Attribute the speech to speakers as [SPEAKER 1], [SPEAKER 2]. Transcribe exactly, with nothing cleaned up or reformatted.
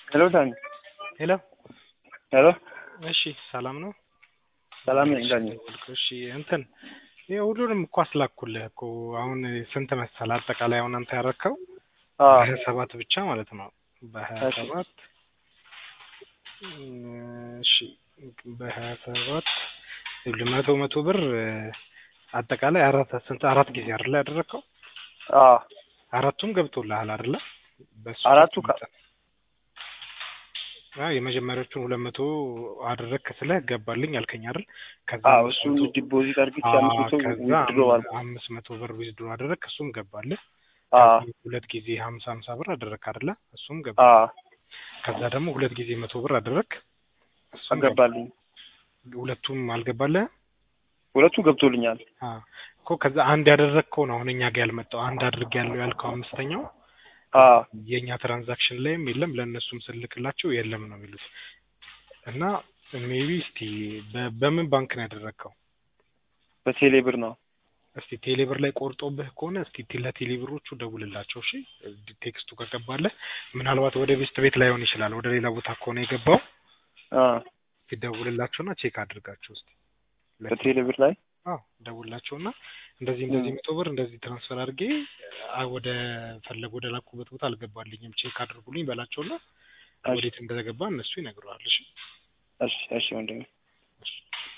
[SPEAKER 1] ሄሎ ዳኒ።
[SPEAKER 2] ሄሎ
[SPEAKER 1] ሄሎ
[SPEAKER 2] እሺ፣ ሰላም ነው?
[SPEAKER 1] ሰላም ነኝ ዳኒ።
[SPEAKER 2] እሺ እንትን ይሄ ሁሉንም እኮ አስላኩልህ እኮ አሁን ስንት መሰለህ አጠቃላይ አሁን አንተ ያረከው
[SPEAKER 1] አዎ
[SPEAKER 2] በሀያ ሰባት ብቻ ማለት ነው። በሀያ
[SPEAKER 1] እሺ
[SPEAKER 2] ሰባት እሺ በሀያ ሰባት መቶ መቶ ብር አጠቃላይ አራት ስንት አራት ጊዜ አይደለ ያደረከው?
[SPEAKER 1] አዎ
[SPEAKER 2] አራቱም ገብቶልሃል አይደለ? በሱ
[SPEAKER 1] አራቱ ካ
[SPEAKER 2] አይ የመጀመሪያዎቹን ሁለት መቶ አደረክ ስለህ ገባልኝ አልከኝ አይደል? ከዛ
[SPEAKER 1] አዎ እሱን ዲፖዚት አድርጌ አምስት መቶ ዊዝድሮ አልኩ።
[SPEAKER 2] አምስት መቶ ብር ዊዝድሮ አደረክ እሱም ገባልህ።
[SPEAKER 1] አዎ
[SPEAKER 2] ሁለት ጊዜ ሀምሳ ሀምሳ ብር አደረክ አይደለ? እሱም ገባ።
[SPEAKER 1] አዎ
[SPEAKER 2] ከዛ ደግሞ ሁለት ጊዜ መቶ ብር አደረክ እሱም
[SPEAKER 1] አገባልኝ።
[SPEAKER 2] ሁለቱም አልገባልህ?
[SPEAKER 1] ሁለቱ ገብቶልኛል።
[SPEAKER 2] አዎ እኮ ከዛ አንድ ያደረከው ነው አሁን እኛ ጋር ያልመጣው። አንድ አድርጌያለሁ ያልከው አምስተኛው
[SPEAKER 1] አዎ
[SPEAKER 2] የኛ ትራንዛክሽን ላይም የለም ለእነሱም ስልክላቸው የለም ነው የሚሉት። እና ሜቢ እስቲ በምን ባንክ ነው ያደረከው?
[SPEAKER 1] በቴሌ ብር ነው።
[SPEAKER 2] እስቲ ቴሌ ብር ላይ ቆርጦብህ ከሆነ እስቲ ለቴሌ ብሮቹ ደውልላቸው እሺ። ቴክስቱ ከገባለህ ምናልባት ወደ ቤስት ቤት ላይሆን ይችላል ወደ ሌላ ቦታ ከሆነ የገባው
[SPEAKER 1] አ
[SPEAKER 2] ደውልላቸውና ቼክ አድርጋቸው እስቲ።
[SPEAKER 1] በቴሌ ብር ላይ
[SPEAKER 2] አዎ ደውልላቸውና እንደዚህ እንደዚህ መቶ ብር እንደዚህ ትራንስፈር አድርጌ ወደ ፈለግ ወደ ላኩበት ቦታ አልገባልኝም ቼክ አድርጉልኝ በላቸውና ወዴት እንደተገባ እነሱ ይነግሩሃል። እሺ
[SPEAKER 1] እሺ እሺ ወንድሜ።